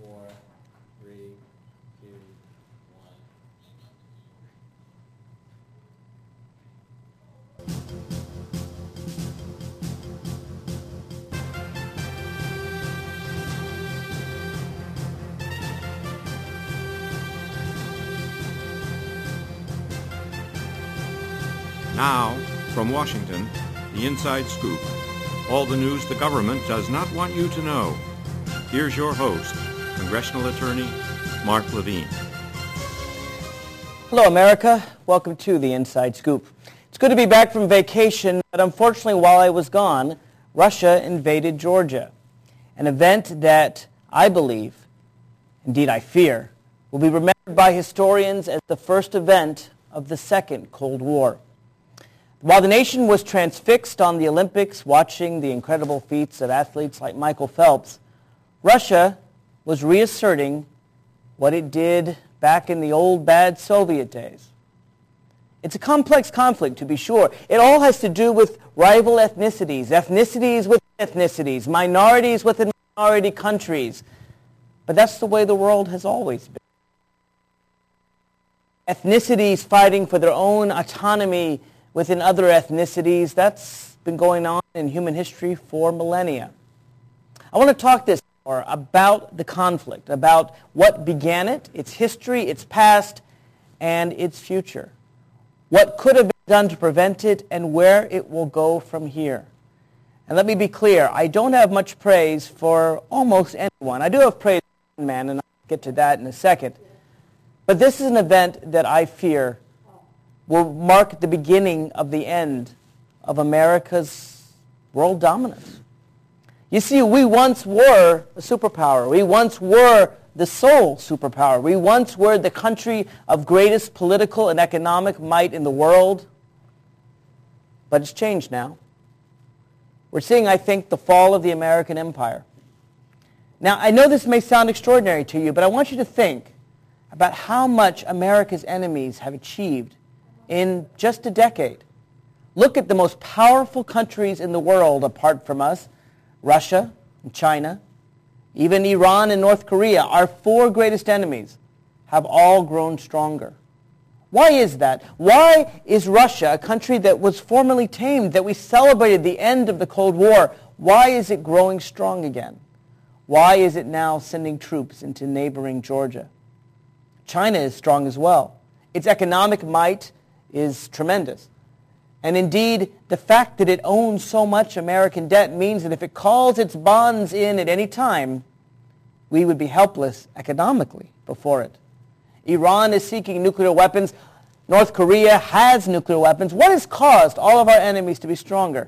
4, 3, 2, 1. Now, from Washington, the Inside Scoop. All the news the government does not want you to know. Here's your host, Congressional Attorney Mark Levine. Hello, America. Welcome to the Inside Scoop. It's good to be back from vacation, but unfortunately, while I was gone, Russia invaded Georgia, an event that I believe, indeed I fear, will be remembered by historians as the first event of the Second Cold War. While the nation was transfixed on the Olympics watching the incredible feats of athletes like Michael Phelps, Russia was reasserting what it did back in the old bad Soviet days. It's a complex conflict, to be sure. It all has to do with rival ethnicities, ethnicities with ethnicities, minorities within minority countries. But that's the way the world has always been. Ethnicities fighting for their own autonomy within other ethnicities, that's been going on in human history for millennia. I want to talk this hour about the conflict, about what began it, its history, its past, and its future. What could have been done to prevent it, and where it will go from here. And let me be clear, I don't have much praise for almost anyone. I do have praise for one man, and I'll get to that in a second. But this is an event that I fear will mark the beginning of the end of America's world dominance. You see, we once were a superpower. We once were the sole superpower. We once were the country of greatest political and economic might in the world. But it's changed now. We're seeing, I think, the fall of the American empire. Now, I know this may sound extraordinary to you, but I want you to think about how much America's enemies have achieved in just a decade. Look at the most powerful countries in the world apart from us, Russia and China, even Iran and North Korea, our four greatest enemies, have all grown stronger. Why is that? Why is Russia, a country that was formerly tamed, that we celebrated the end of the Cold War, why is it growing strong again? Why is it now sending troops into neighboring Georgia? China is strong as well. Its economic might is tremendous. And indeed, the fact that it owns so much American debt means that if it calls its bonds in at any time, we would be helpless economically before it. Iran is seeking nuclear weapons. North Korea has nuclear weapons. What has caused all of our enemies to be stronger?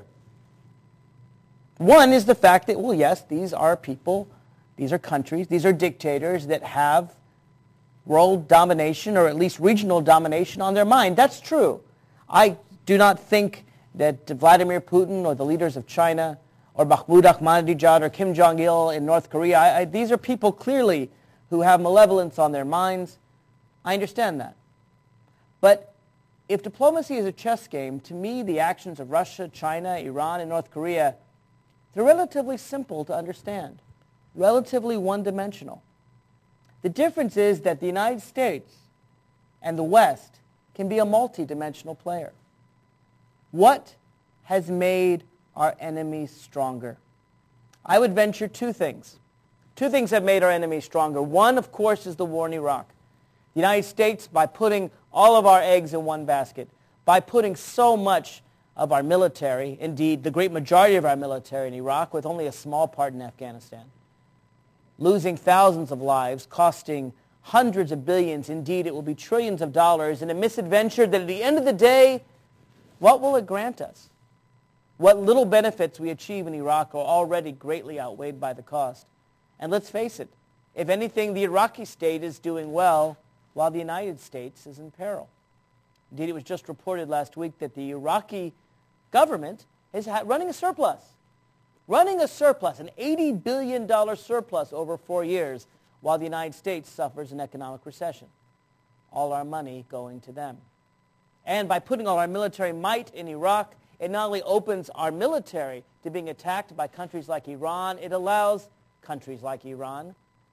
One is the fact that, well, yes, these are people, these are countries, these are dictators that have world domination, or at least regional domination, on their mind. That's true. I do not think that Vladimir Putin or the leaders of China or Mahmoud Ahmadinejad or Kim Jong-il in North Korea, these are people clearly who have malevolence on their minds. I understand that. But if diplomacy is a chess game, to me the actions of Russia, China, Iran, and North Korea, they're relatively simple to understand, relatively one-dimensional. The difference is that the United States and the West can be a multidimensional player. What has made our enemies stronger? I would venture two things. Two things have made our enemies stronger. One, of course, is the war in Iraq. The United States, by putting all of our eggs in one basket, by putting so much of our military, indeed the great majority of our military in Iraq, with only a small part in Afghanistan, losing thousands of lives, costing hundreds of billions, indeed it will be trillions of dollars, in a misadventure that at the end of the day, what will it grant us? What little benefits we achieve in Iraq are already greatly outweighed by the cost. And let's face it, if anything, the Iraqi state is doing well while the United States is in peril. Indeed, it was just reported last week that the Iraqi government is running a surplus. Running a surplus, an $80 billion surplus over 4 years, while the United States suffers an economic recession. All our money going to them. And by putting all our military might in Iraq, it not only opens our military to being attacked by countries like Iran, it allows countries like Iran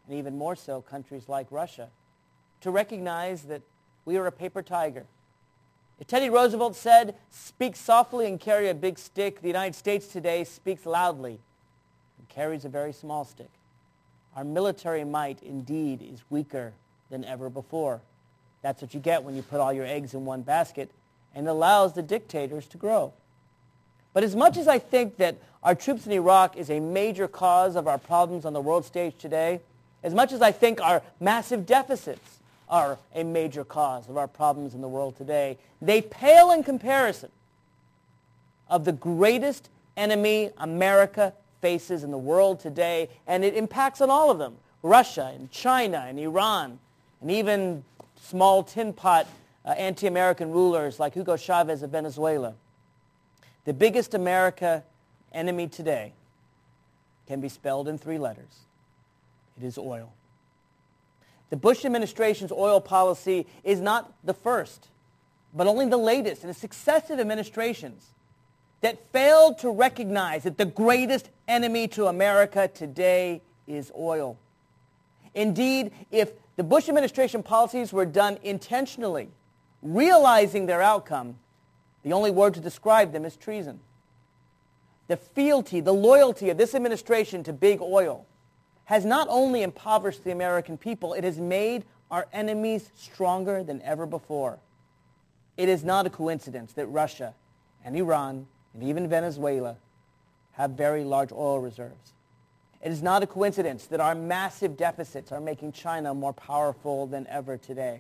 and even more so countries like Russia, to recognize that we are a paper tiger. If Teddy Roosevelt said, "Speak softly and carry a big stick," the United States today speaks loudly and carries a very small stick. Our military might, indeed, is weaker than ever before. That's what you get when you put all your eggs in one basket, and allows the dictators to grow. But as much as I think that our troops in Iraq is a major cause of our problems on the world stage today, as much as I think our massive deficits are a major cause of our problems in the world today, they pale in comparison of the greatest enemy America faces in the world today, and it impacts on all of them: Russia and China and Iran, and even small tin pot anti-American rulers like Hugo Chavez of Venezuela. The biggest America enemy today can be spelled in 3 letters. It is oil. The Bush administration's oil policy is not the first, but only the latest in a successive administrations that failed to recognize that the greatest enemy to America today is oil. Indeed, if the Bush administration policies were done intentionally, realizing their outcome, the only word to describe them is treason. The fealty, the loyalty of this administration to big oil has not only impoverished the American people, it has made our enemies stronger than ever before. It is not a coincidence that Russia and Iran and even Venezuela have very large oil reserves. It is not a coincidence that our massive deficits are making China more powerful than ever today.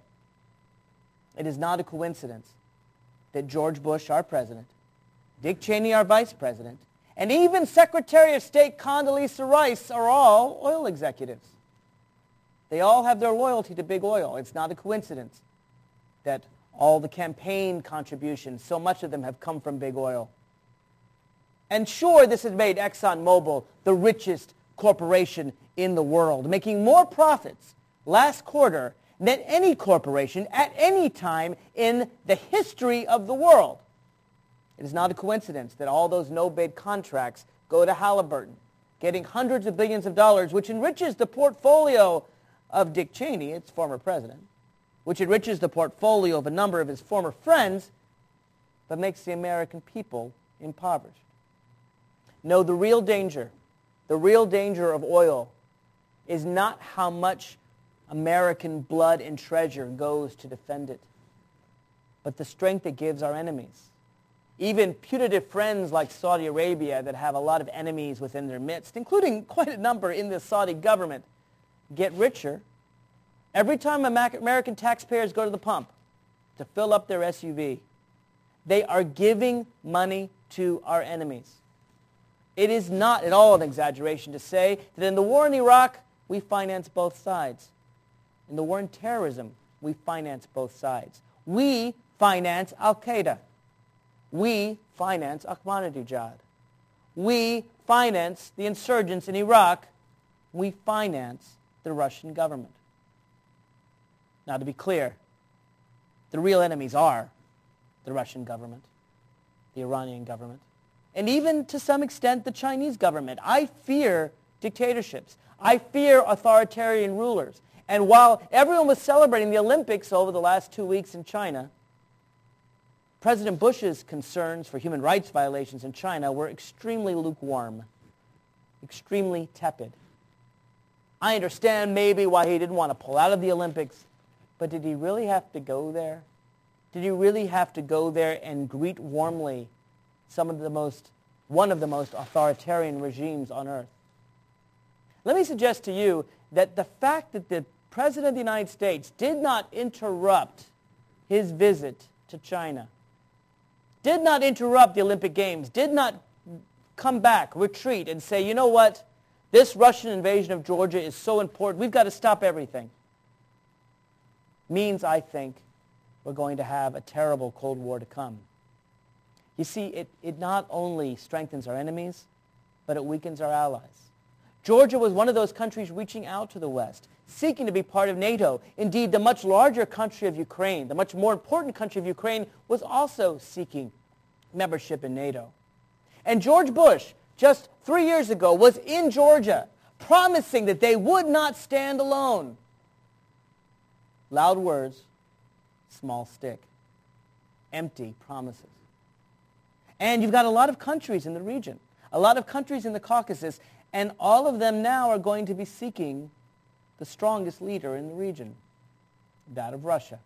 It is not a coincidence that George Bush, our president, Dick Cheney, our vice president, and even Secretary of State Condoleezza Rice are all oil executives. They all have their loyalty to big oil. It's not a coincidence that all the campaign contributions, so much of them have come from big oil. And sure, this has made ExxonMobil the richest corporation in the world, making more profits last quarter than any corporation at any time in the history of the world. It is not a coincidence that all those no-bid contracts go to Halliburton, getting hundreds of billions of dollars, which enriches the portfolio of Dick Cheney, its former president, which enriches the portfolio of a number of his former friends, but makes the American people impoverished. No, the real danger of oil is not how much American blood and treasure goes to defend it, but the strength it gives our enemies. Even putative friends like Saudi Arabia that have a lot of enemies within their midst, including quite a number in the Saudi government, get richer every time American taxpayers go to the pump to fill up their SUV. They are giving money to our enemies. It is not at all an exaggeration to say that in the war in Iraq, we finance both sides. In the war in terrorism, we finance both sides. We finance Al-Qaeda. We finance Ahmadinejad. We finance the insurgents in Iraq. We finance the Russian government. Now, to be clear, the real enemies are the Russian government, the Iranian government, and even to some extent the Chinese government. I fear dictatorships. I fear authoritarian rulers. And while everyone was celebrating the Olympics over the last 2 weeks in China, President Bush's concerns for human rights violations in China were extremely lukewarm, extremely tepid. I understand maybe why he didn't want to pull out of the Olympics, but did he really have to go there? Did he really have to go there and greet warmly one of the most authoritarian regimes on earth? Let me suggest to you that the fact that the President of the United States did not interrupt his visit to China, did not interrupt the Olympic Games, did not come back, retreat, and say, you know what, this Russian invasion of Georgia is so important, we've got to stop everything, means, I think, we're going to have a terrible Cold War to come. You see, it not only strengthens our enemies, but it weakens our allies. Georgia was one of those countries reaching out to the West, seeking to be part of NATO. Indeed, the much larger country of Ukraine, the much more important country of Ukraine, was also seeking membership in NATO. And George Bush, just 3 years ago, was in Georgia, promising that they would not stand alone. Loud words, small stick. Empty promises. And you've got a lot of countries in the region, a lot of countries in the Caucasus, and all of them now are going to be seeking the strongest leader in the region, that of Russia.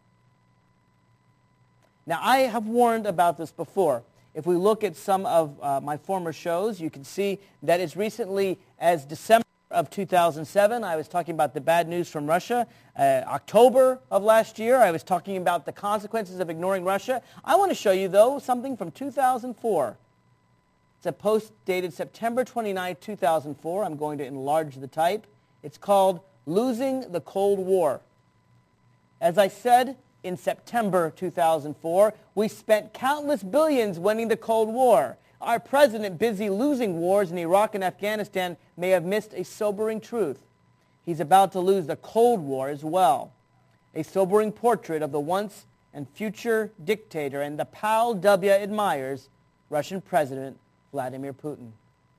Now, I have warned about this before. If we look at some of my former shows, you can see that as recently as December of 2007, I was talking about the bad news from Russia. October of last year, I was talking about the consequences of ignoring Russia. I want to show you, though, something from 2004. It's a post dated September 29, 2004. I'm going to enlarge the type. It's called Losing the Cold War. As I said, in September 2004, we spent countless billions winning the Cold War. Our president, busy losing wars in Iraq and Afghanistan, may have missed a sobering truth. He's about to lose the Cold War as well. A sobering portrait of the once and future dictator and the pal W admires, Russian President Vladimir Putin.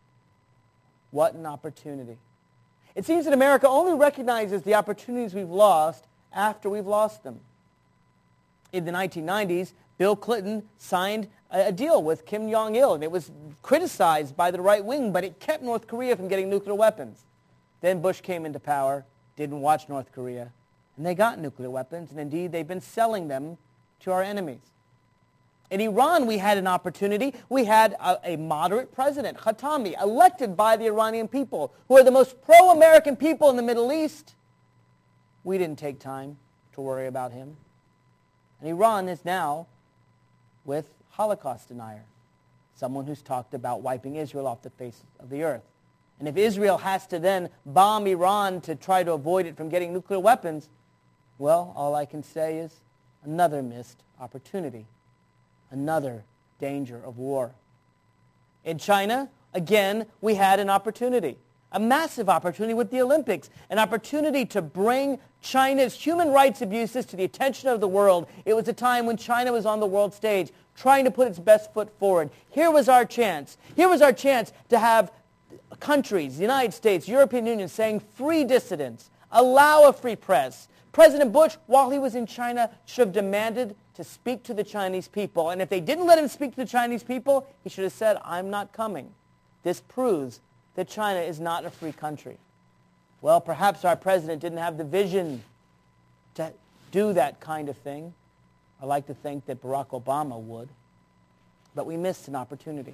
What an opportunity. It seems that America only recognizes the opportunities we've lost after we've lost them. In the 1990s, Bill Clinton signed a deal with Kim Jong-il, and it was criticized by the right wing, but it kept North Korea from getting nuclear weapons. Then Bush came into power, didn't watch North Korea, and they got nuclear weapons, and indeed they've been selling them to our enemies. In Iran, we had an opportunity. We had a moderate president, Khatami, elected by the Iranian people, who are the most pro-American people in the Middle East. We didn't take time to worry about him. And Iran is now with Holocaust denier, someone who's talked about wiping Israel off the face of the earth. And if Israel has to then bomb Iran to try to avoid it from getting nuclear weapons, well, all I can say is another missed opportunity, another danger of war. In China, again, we had an opportunity, a massive opportunity with the Olympics, an opportunity to bring China's human rights abuses to the attention of the world. It was a time when China was on the world stage trying to put its best foot forward. Here was our chance. Here was our chance to have countries, the United States, European Union, saying free dissidents, allow a free press. President Bush, while he was in China, should have demanded to speak to the Chinese people. And if they didn't let him speak to the Chinese people, he should have said, I'm not coming. This proves that China is not a free country. Well, perhaps our president didn't have the vision to do that kind of thing. I like to think that Barack Obama would. But we missed an opportunity.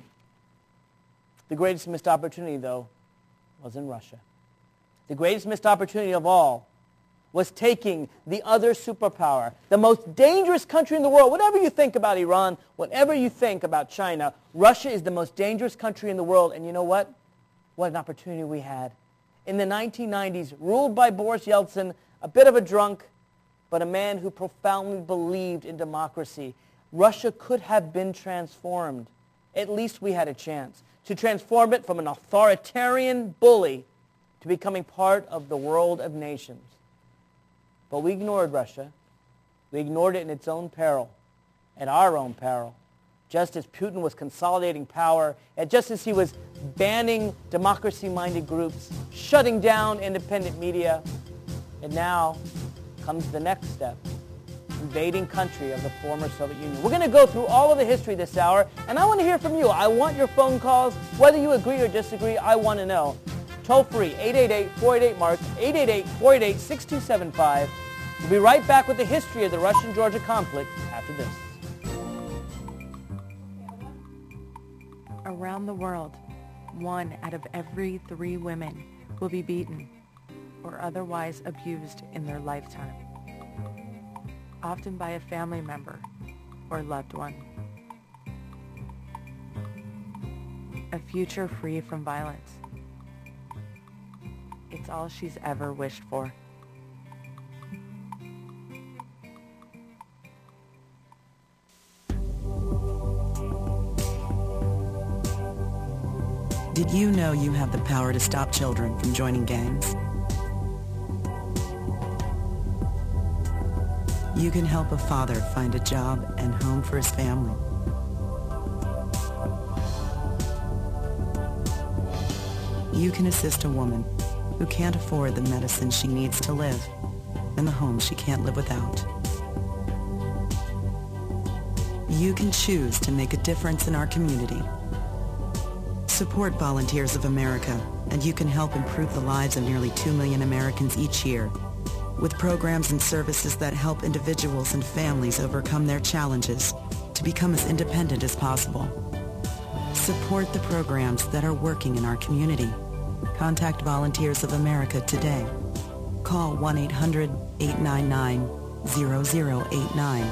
The greatest missed opportunity, though, was in Russia. The greatest missed opportunity of all was taking the other superpower, the most dangerous country in the world. Whatever you think about Iran, whatever you think about China, Russia is the most dangerous country in the world. And you know what? What an opportunity we had. In the 1990s, ruled by Boris Yeltsin, a bit of a drunk, but a man who profoundly believed in democracy, Russia could have been transformed. At least we had a chance to transform it from an authoritarian bully to becoming part of the world of nations. But we ignored Russia. We ignored it in its own peril, at our own peril. Just as Putin was consolidating power, and just as he was banning democracy-minded groups, shutting down independent media, and now comes the next step, invading country of the former Soviet Union. We're going to go through all of the history this hour, and I want to hear from you. I want your phone calls. Whether you agree or disagree, I want to know. Toll free, 888-488-MARK, 888-488-6275. We'll be right back with the history of the Russian-Georgia conflict after this. Around the world, 1 out of every 3 women will be beaten or otherwise abused in their lifetime, often by a family member or loved one. A future free from violence. It's all she's ever wished for. Did you know you have the power to stop children from joining gangs? You can help a father find a job and home for his family. You can assist a woman who can't afford the medicine she needs to live and the home she can't live without. You can choose to make a difference in our community. Support Volunteers of America, and you can help improve the lives of nearly 2 million Americans each year with programs and services that help individuals and families overcome their challenges to become as independent as possible. Support the programs that are working in our community. Contact Volunteers of America today. Call 1-800-899-0089.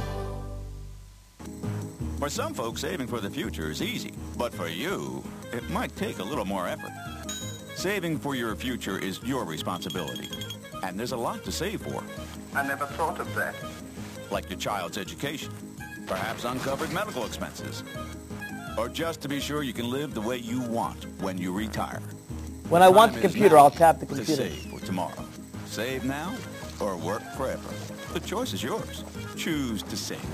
For some folks, saving for the future is easy, but for you, it might take a little more effort. Saving for your future is your responsibility, and there's a lot to save for. I never thought of that. Like your child's education, perhaps uncovered medical expenses, or just to be sure you can live the way you want when you retire. When I want the Time is computer, now I'll tap the to computer. save for tomorrow. Save now or work forever. The choice is yours. Choose to save.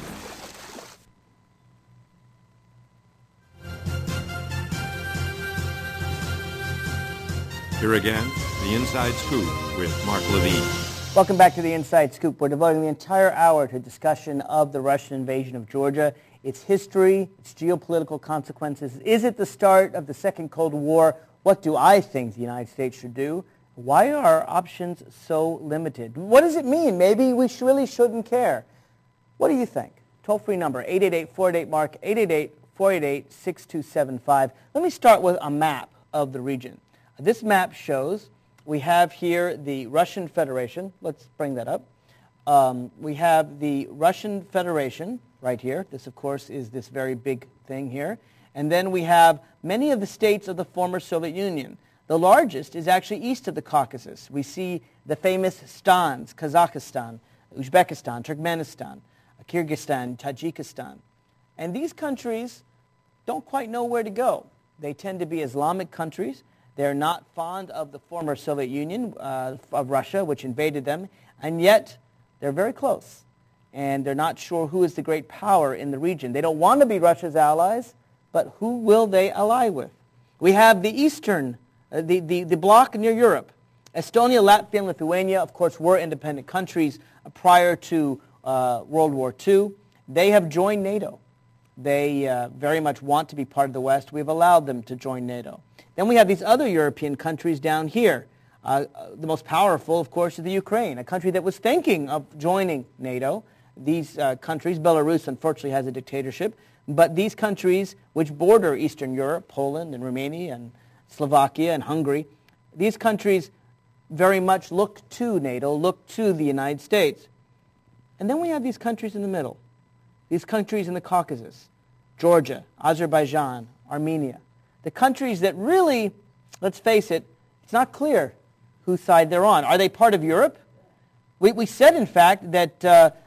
Here again, the Inside Scoop with Mark Levine. Welcome back to the Inside Scoop. We're devoting the entire hour to discussion of the Russian invasion of Georgia, its history, its geopolitical consequences. Is it the start of the Second Cold War? What do I think the United States should do? Why are our options so limited? What does it mean? Maybe we really shouldn't care. What do you think? Toll-free number, 888-488-MARK, 888-488-6275. Let me start with a map of the region. This map shows we have here the Russian Federation. Let's bring that up. We have the Russian Federation right here. This, of course, is this very big thing here. And then we have many of the states of the former Soviet Union. The largest is actually east of the Caucasus. We see the famous stans, Kazakhstan, Uzbekistan, Turkmenistan, Kyrgyzstan, Tajikistan. And these countries don't quite know where to go. They tend to be Islamic countries. They're not fond of the former Soviet Union, of Russia, which invaded them, and yet they're very close. And they're not sure who is the great power in the region. They don't want to be Russia's allies, but who will they ally with? We have the eastern, the bloc near Europe. Estonia, Latvia, and Lithuania, of course, were independent countries prior to World War II. They have joined NATO. They very much want to be part of the West. We've allowed them to join NATO. Then we have these other European countries down here. The most powerful, of course, is the Ukraine, a country that was thinking of joining NATO. These countries, Belarus unfortunately has a dictatorship, but these countries which border Eastern Europe, Poland and Romania and Slovakia and Hungary, these countries very much look to NATO, look to the United States. And then we have these countries in the middle, these countries in the Caucasus, Georgia, Azerbaijan, Armenia. The countries that really, let's face it, it's not clear whose side they're on. Are they part of Europe? We said, in fact, that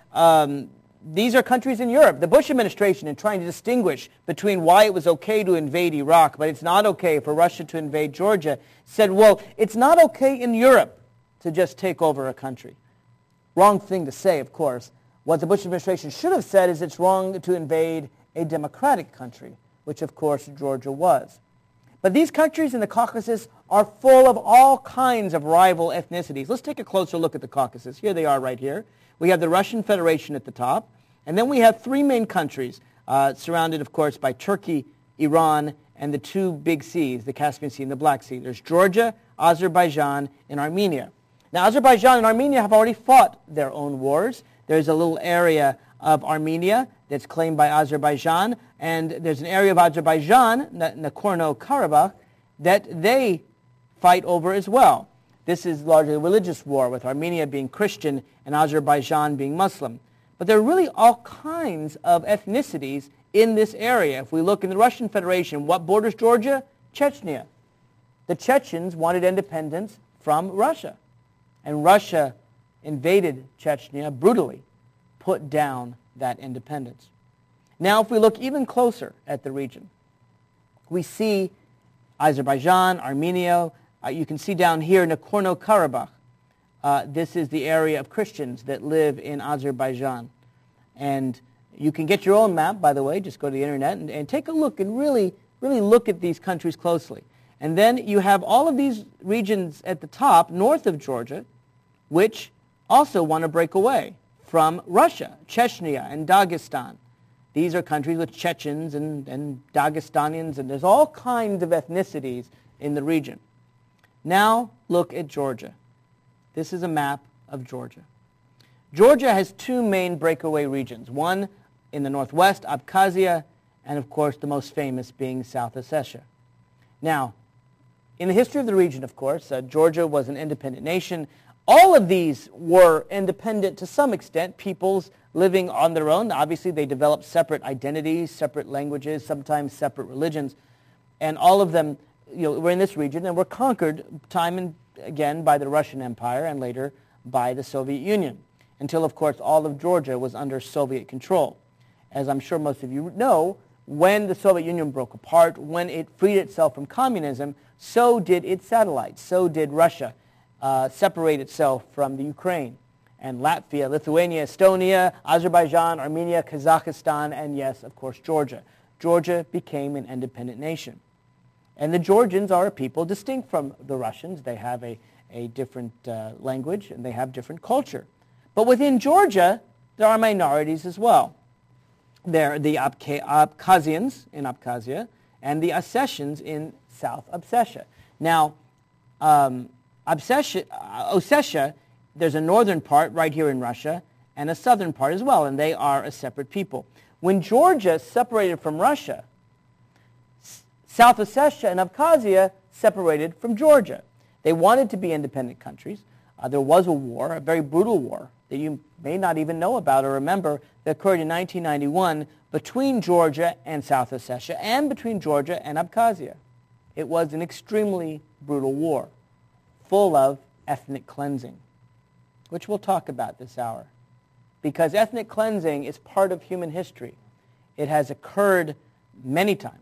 these are countries in Europe. The Bush administration, in trying to distinguish between why it was okay to invade Iraq, but it's not okay for Russia to invade Georgia, said, well, it's not okay in Europe to just take over a country. Wrong thing to say, of course. What the Bush administration should have said is it's wrong to invade a democratic country, which, of course, Georgia was. But these countries in the Caucasus are full of all kinds of rival ethnicities. Let's take a closer look at the Caucasus. Here they are right here. We have the Russian Federation at the top, and then we have three main countries, surrounded, of course, by Turkey, Iran, and the two big seas, the Caspian Sea and the Black Sea. There's Georgia, Azerbaijan, and Armenia. Now, Azerbaijan and Armenia have already fought their own wars. There's a little area of Armenia that's claimed by Azerbaijan, and there's an area of Azerbaijan, Nagorno-Karabakh, that they fight over as well. This is largely a religious war, with Armenia being Christian and Azerbaijan being Muslim. But there are really all kinds of ethnicities in this area. If we look in the Russian Federation, what borders Georgia? Chechnya. The Chechens wanted independence from Russia, and Russia invaded Chechnya brutally, put down that independence. Now, if we look even closer at the region, we see Azerbaijan, Armenia. You can see down here Nagorno-Karabakh. This is the area of Christians that live in Azerbaijan. And you can get your own map, by the way. Just go to the internet and take a look and really look at these countries closely. And then you have all of these regions at the top, north of Georgia, which also want to break away from Russia, Chechnya and Dagestan. These are countries with Chechens and Dagestanians, and there's all kinds of ethnicities in the region. Now look at Georgia. This is a map of Georgia. Georgia has two main breakaway regions, one in the northwest, Abkhazia, and of course the most famous being South Ossetia. Now, in the history of the region, of course, Georgia was an independent nation. All of these were independent to some extent, peoples living on their own. Obviously, they developed separate identities, separate languages, sometimes separate religions, and all of them were in this region and were conquered time and again by the Russian Empire and later by the Soviet Union, until, of course, all of Georgia was under Soviet control. As I'm sure most of you know, when the Soviet Union broke apart, when it freed itself from communism, so did its satellites, so did Russia separate itself from the Ukraine and Latvia, Lithuania, Estonia, Azerbaijan, Armenia, Kazakhstan, and yes, of course, Georgia. Georgia became an independent nation. And the Georgians are a people distinct from the Russians. They have a different language and they have different culture. But within Georgia, there are minorities as well. There are the Abkhazians in Abkhazia and the Ossetians in South Ossetia. Now, Ossetia, there's a northern part right here in Russia and a southern part as well, and they are a separate people. When Georgia separated from Russia, South Ossetia and Abkhazia separated from Georgia. They wanted to be independent countries. There was a war, a very brutal war, that you may not even know about or remember, that occurred in 1991 between Georgia and South Ossetia and between Georgia and Abkhazia. It was an extremely brutal war, full of ethnic cleansing, which we'll talk about this hour. Because ethnic cleansing is part of human history. It has occurred many times.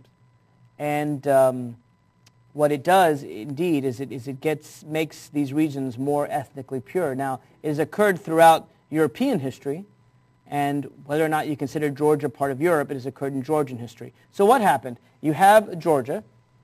And what it does, indeed, is it makes these regions more ethnically pure. Now, it has occurred throughout European history, and whether or not you consider Georgia part of Europe, it has occurred in Georgian history. So what happened? You have Georgia,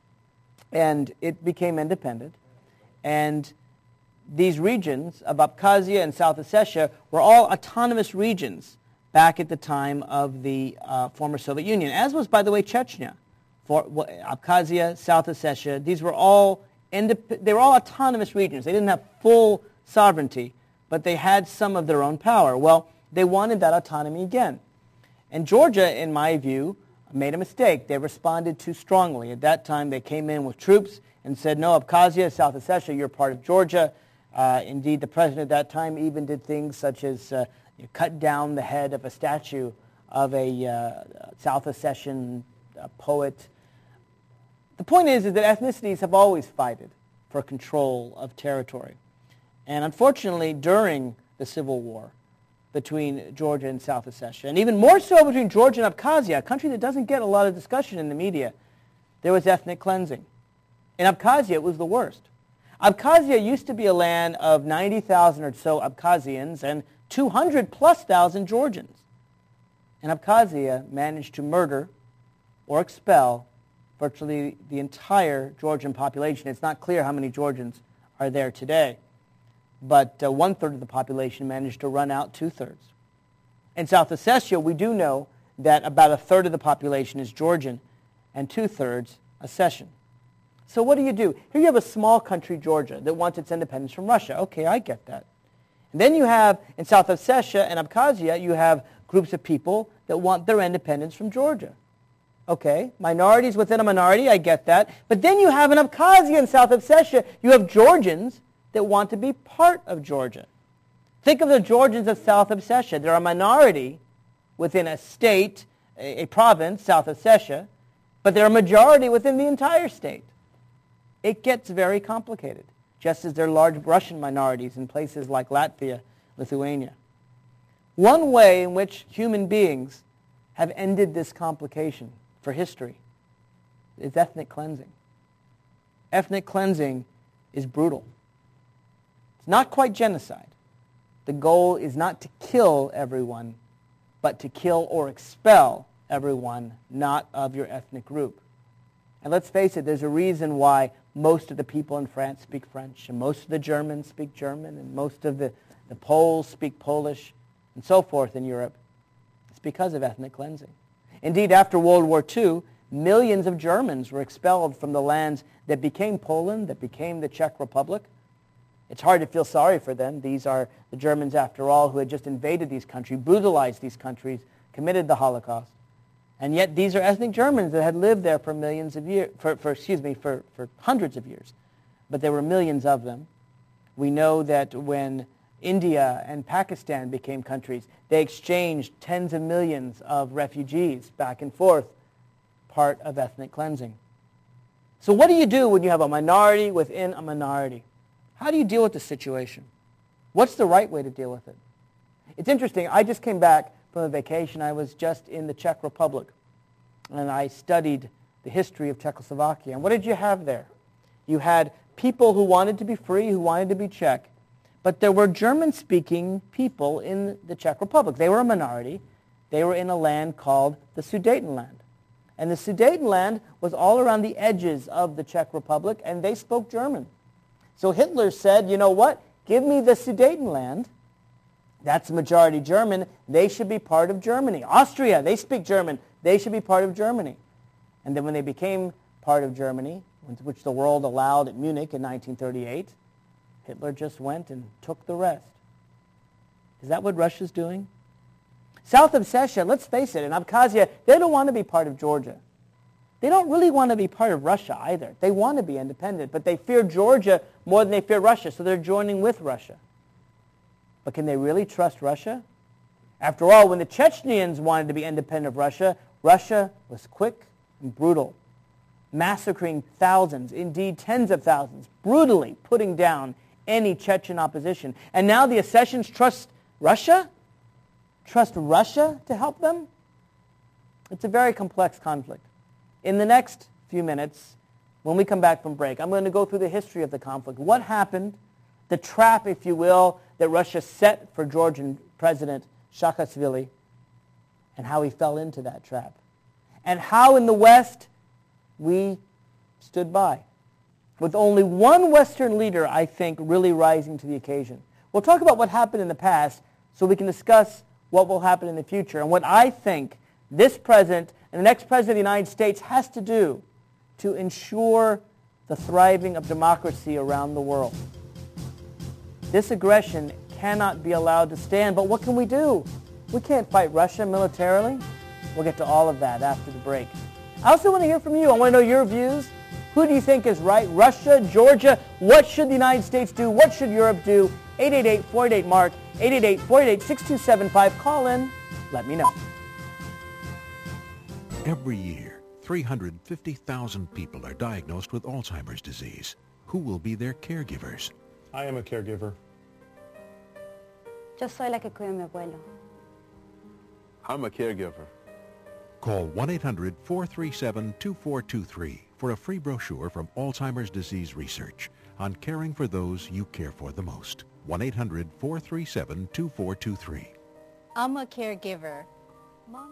and it became independent, and these regions of Abkhazia and South Ossetia were all autonomous regions back at the time of the former Soviet Union, as was, by the way, Chechnya. For Abkhazia, South Ossetia, these were all they were all autonomous regions. They didn't have full sovereignty, but they had some of their own power. Well, they wanted that autonomy again. And Georgia, in my view, made a mistake. They responded too strongly. At that time, they came in with troops and said, no, Abkhazia, South Ossetia, you're part of Georgia. Indeed, the president at that time even did things such as cut down the head of a statue of a South Ossetian poet. The point is that ethnicities have always fought for control of territory. And unfortunately, during the Civil War between Georgia and South Ossetia, and even more so between Georgia and Abkhazia, a country that doesn't get a lot of discussion in the media, there was ethnic cleansing. In Abkhazia, it was the worst. Abkhazia used to be a land of 90,000 or so Abkhazians and 200,000+ Georgians. And Abkhazia managed to murder or expel virtually the entire Georgian population. It's not clear how many Georgians are there today, but 1/3 of the population managed to run out 2/3. In South Ossetia, we do know that about 1/3 of the population is Georgian and 2/3 Ossetian. So what do? Here you have a small country, Georgia, that wants its independence from Russia. Okay, I get that. And then you have, in South Ossetia and Abkhazia, you have groups of people that want their independence from Georgia. Okay, minorities within a minority, I get that. But then you have in Abkhazia and South Ossetia, you have Georgians that want to be part of Georgia. Think of the Georgians of South Ossetia. They're a minority within a state, a province, South Ossetia, but they're a majority within the entire state. It gets very complicated, just as there are large Russian minorities in places like Latvia, Lithuania. One way in which human beings have ended this complication for history is ethnic cleansing. Ethnic cleansing is brutal. It's not quite genocide. The goal is not to kill everyone, but to kill or expel everyone not of your ethnic group. And let's face it, there's a reason why most of the people in France speak French, and most of the Germans speak German, and most of the Poles speak Polish, and so forth in Europe. It's because of ethnic cleansing. Indeed, after World War II, millions of Germans were expelled from the lands that became Poland, that became the Czech Republic. It's hard to feel sorry for them. These are the Germans, after all, who had just invaded these countries, brutalized these countries, committed the Holocaust. And yet these are ethnic Germans that had lived there for millions of years, for hundreds of years. But there were millions of them. We know that when India and Pakistan became countries, they exchanged tens of millions of refugees back and forth, part of ethnic cleansing. So what do you do when you have a minority within a minority? How do you deal with the situation? What's the right way to deal with it? It's interesting. I just came back from a vacation. I was just in the Czech Republic, and I studied the history of Czechoslovakia. And what did you have there? You had people who wanted to be free, who wanted to be Czech, but there were German-speaking people in the Czech Republic. They were a minority. They were in a land called the Sudetenland. And the Sudetenland was all around the edges of the Czech Republic, and they spoke German. So Hitler said, you know what? Give me the Sudetenland. That's majority German. They should be part of Germany. Austria, they speak German. They should be part of Germany. And then when they became part of Germany, which the world allowed at Munich in 1938, Hitler just went and took the rest. Is that what Russia's doing? South Ossetia, let's face it, and Abkhazia, they don't want to be part of Georgia. They don't really want to be part of Russia either. They want to be independent, but they fear Georgia more than they fear Russia, so they're joining with Russia. But can they really trust Russia? After all, when the Chechens wanted to be independent of Russia, Russia was quick and brutal, massacring thousands, indeed tens of thousands, brutally putting down any Chechen opposition. And now the Ossetians trust Russia? Trust Russia to help them? It's a very complex conflict. In the next few minutes, when we come back from break, I'm going to go through the history of the conflict. What happened, the trap, if you will, that Russia set for Georgian President Saakashvili, and how he fell into that trap. And how in the West we stood by, with only one Western leader, I think, really rising to the occasion. We'll talk about what happened in the past so we can discuss what will happen in the future and what I think this president and the next president of the United States has to do to ensure the thriving of democracy around the world. This aggression cannot be allowed to stand, but what can we do? We can't fight Russia militarily. We'll get to all of that after the break. I also want to hear from you. I want to know your views. Who do you think is right? Russia, Georgia? What should the United States do? What should Europe do? 888-488-MARK, 888-488-6275. Call in. Let me know. Every year, 350,000 people are diagnosed with Alzheimer's disease. Who will be their caregivers? I am a caregiver. Yo soy la que cuida a mi abuelo. I'm a caregiver. Call 1-800-437-2423 for a free brochure from Alzheimer's Disease Research on caring for those you care for the most. 1-800-437-2423. I'm a caregiver. Mom,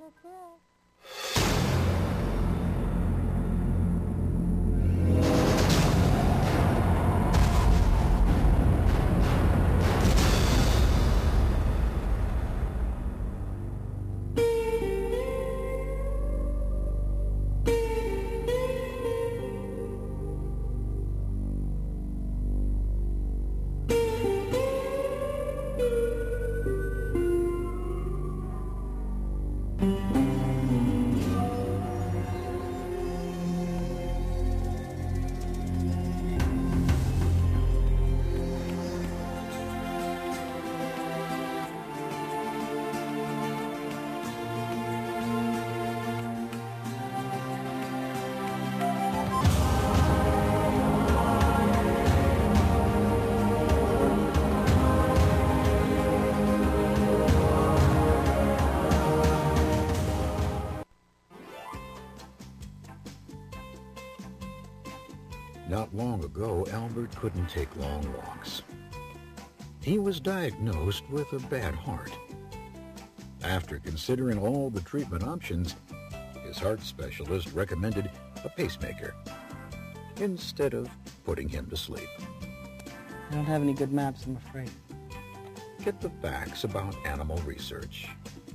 Not long ago, Albert couldn't take long walks. He was diagnosed with a bad heart. After considering all the treatment options, his heart specialist recommended a pacemaker. instead of putting him to sleep. I don't have any good maps, I'm afraid. Get the facts about animal research.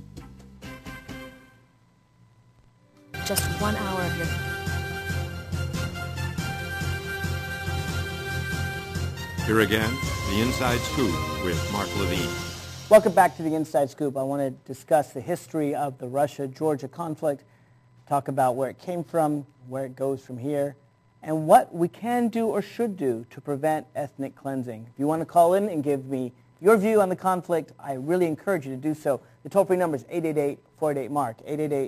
Just 1 hour of your... Here again, the Inside Scoop with Mark Levine. Welcome back to the Inside Scoop. I want to discuss the history of the Russia-Georgia conflict, talk about where it came from, where it goes from here, and what we can do or should do to prevent ethnic cleansing. If you want to call in and give me your view on the conflict, I really encourage you to do so. The toll-free number is 888-488-MARK,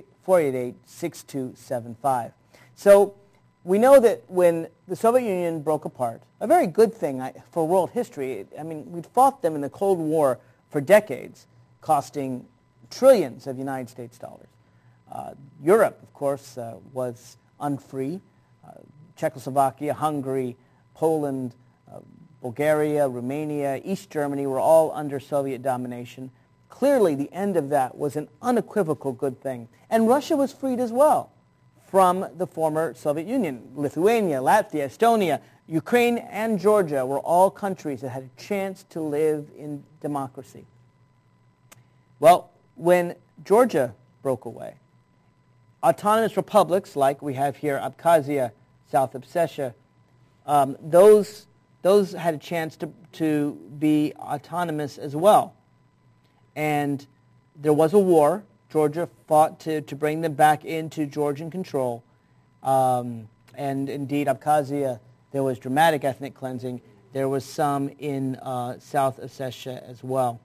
888-488-6275. So we know that when the Soviet Union broke apart, a very good thing for world history, I mean, we'd fought them in the Cold War for decades, costing trillions of United States dollars. Europe, of course, was unfree. Czechoslovakia, Hungary, Poland, Bulgaria, Romania, East Germany were all under Soviet domination. Clearly, the end of that was an unequivocal good thing. And Russia was freed as well from the former Soviet Union. Lithuania, Latvia, Estonia, Ukraine, and Georgia were all countries that had a chance to live in democracy. Well, when Georgia broke away, autonomous republics like we have here, Abkhazia, South Ossetia, those had a chance to be autonomous as well. And there was a war. Georgia fought to bring them back into Georgian control. And indeed, Abkhazia, there was dramatic ethnic cleansing. There was some in South Ossetia as well.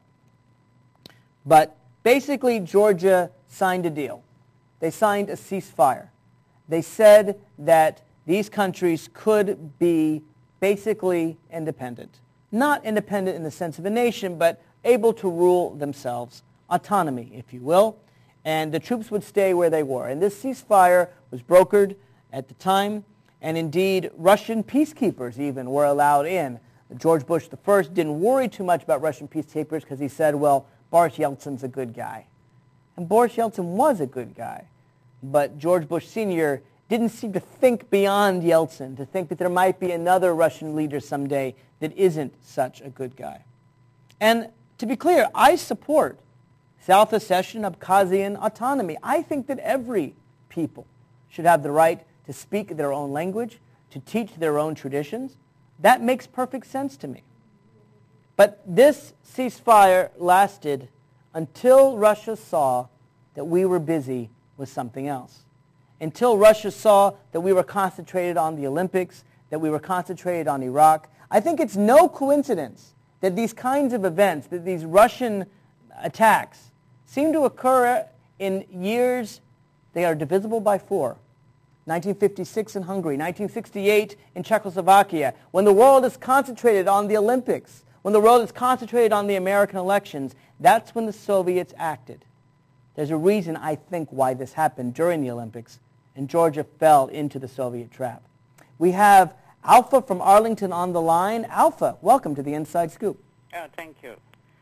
But basically, Georgia signed a deal. They signed a ceasefire. They said that these countries could be basically independent. Not independent in the sense of a nation, but able to rule themselves. Autonomy, if you will. And the troops would stay where they were. And this ceasefire was brokered at the time. And indeed, Russian peacekeepers even were allowed in. George Bush I didn't worry too much about Russian peacekeepers because he said, well, Boris Yeltsin's a good guy. And Boris Yeltsin was a good guy. But George Bush Sr. didn't seem to think beyond Yeltsin, to think that there might be another Russian leader someday that isn't such a good guy. And to be clear, I support South Ossetian, Abkhazian autonomy. I think that every people should have the right to speak their own language, to teach their own traditions. That makes perfect sense to me. But this ceasefire lasted until Russia saw that we were busy with something else. Until Russia saw that we were concentrated on the Olympics, that we were concentrated on Iraq. I think it's no coincidence that these kinds of events, that these Russian attacks, seem to occur in years, they are divisible by 4. 1956 in Hungary, 1968 in Czechoslovakia, when the world is concentrated on the Olympics, when the world is concentrated on the American elections, that's when the Soviets acted. There's a reason, I think, why this happened during the Olympics, and Georgia fell into the Soviet trap. We have Alpha from Arlington on the line. Alpha, welcome to the Inside Scoop. Thank you.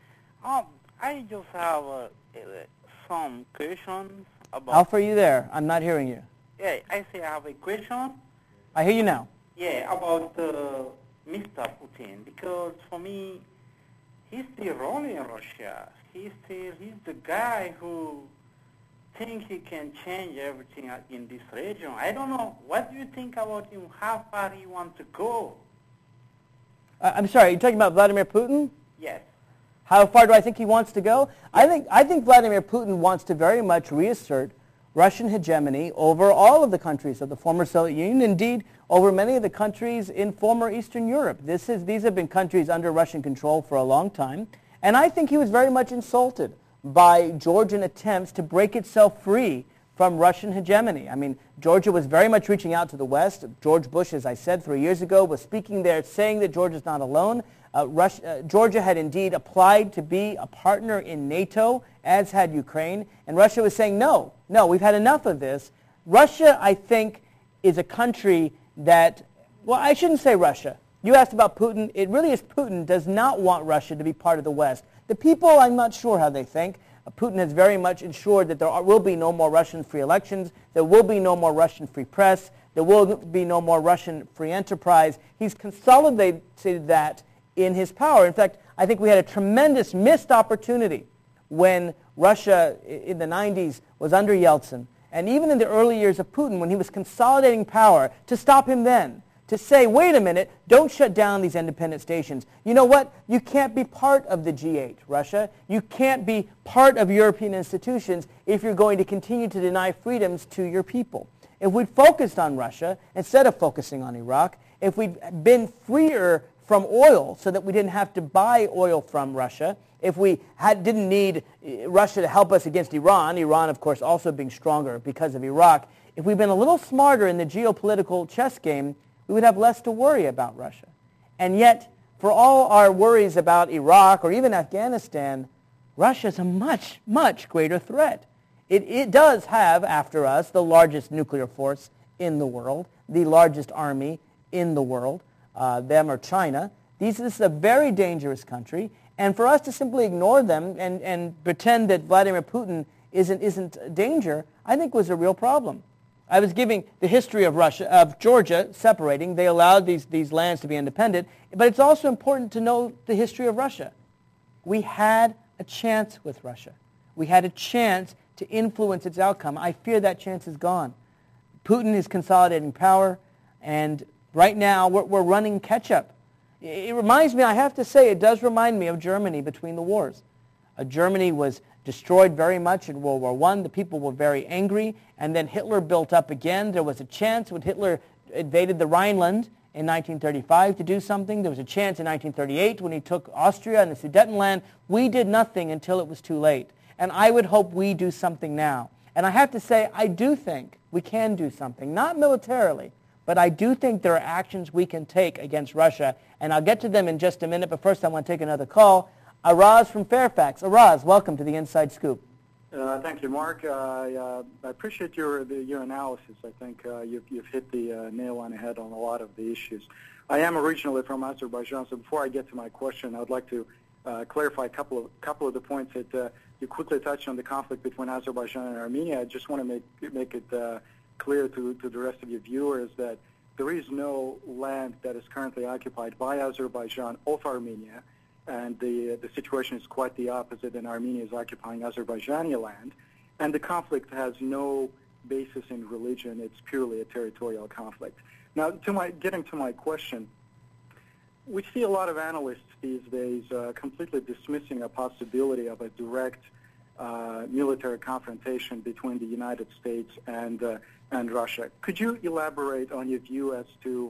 I just have some questions about... Alpha, are you there? I'm not hearing you. Yeah, I say I have a question. I hear you now. Yeah, about Mr. Putin, because for me, he's still running Russia. He's the guy who thinks he can change everything in this region. I don't know. What do you think about him? How far he wants to go? I'm sorry, you're talking about Vladimir Putin? Yes. How far do I think he wants to go? Yes. I think Vladimir Putin wants to very much reassert Russian hegemony over all of the countries of the former Soviet Union, indeed over many of the countries in former Eastern Europe. These have been countries under Russian control for a long time, and I think he was very much insulted by Georgian attempts to break itself free from Russian hegemony. I mean, Georgia was very much reaching out to the West. George Bush, as I said 3 years ago, was speaking there saying that Georgia's not alone. Georgia had indeed applied to be a partner in NATO, as had Ukraine, and Russia was saying, no, we've had enough of this. Russia, I think, is a country that, well, I shouldn't say Russia. You asked about Putin. It really is Putin does not want Russia to be part of the West. The people, I'm not sure how they think. Putin has very much ensured that there will be no more Russian free elections, there will be no more Russian free press, There will be no more Russian free enterprise. He's consolidated that in his power. In fact, I think we had a tremendous missed opportunity when Russia in the 90s was under Yeltsin, and even in the early years of Putin, when he was consolidating power, to stop him then, to say, wait a minute, don't shut down these independent stations. You know what? You can't be part of the G8, Russia. You can't be part of European institutions if you're going to continue to deny freedoms to your people. If we'd focused on Russia instead of focusing on Iraq, if we'd been freer from oil so that we didn't have to buy oil from Russia, if we didn't need Russia to help us against Iran, Iran, of course, also being stronger because of Iraq, if we'd been a little smarter in the geopolitical chess game, we would have less to worry about Russia. And yet, for all our worries about Iraq or even Afghanistan, Russia is a much, much greater threat. It does have, after us, the largest nuclear force in the world, the largest army in the world, them or China. This is a very dangerous country, and for us to simply ignore them and pretend that Vladimir Putin isn't danger, I think was a real problem. I was giving the history of Russia, of Georgia separating. They allowed these lands to be independent, but it's also important to know the history of Russia. We had a chance with Russia. We had a chance to influence its outcome. I fear that chance is gone. Putin is consolidating power, and right now we're running catch-up. It reminds me, I have to say, it does remind me of Germany between the wars. Germany was destroyed very much in World War I. The people were very angry, and then Hitler built up again. There was a chance when Hitler invaded the Rhineland in 1935 to do something. There was a chance in 1938 when he took Austria and the Sudetenland. We did nothing until it was too late. And I would hope we do something now. And I have to say, I do think we can do something, not militarily, but I do think there are actions we can take against Russia, and I'll get to them in just a minute, but first I want to take another call. Araz from Fairfax. Araz, welcome to the Inside Scoop. Thank you, Mark. I appreciate your analysis. I think you've hit the nail on the head on a lot of the issues. I am originally from Azerbaijan, so before I get to my question, I would like to clarify a couple of the points that you quickly touched on the conflict between Azerbaijan and Armenia. I just want to make it clear to the rest of your viewers that there is no land that is currently occupied by Azerbaijan of Armenia, and the situation is quite the opposite, and Armenia is occupying Azerbaijani land, and the conflict has no basis in religion. It's purely a territorial conflict. Now, getting to my question, we see a lot of analysts these days completely dismissing a possibility of a direct military confrontation between the United States and Russia. Could you elaborate on your view as to,